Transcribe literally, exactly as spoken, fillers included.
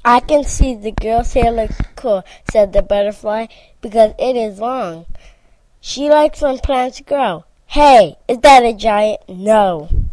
I can see the girl's hair looks cool, said the butterfly, because it is long. She likes when plants grow. Hey, is that a giant? No.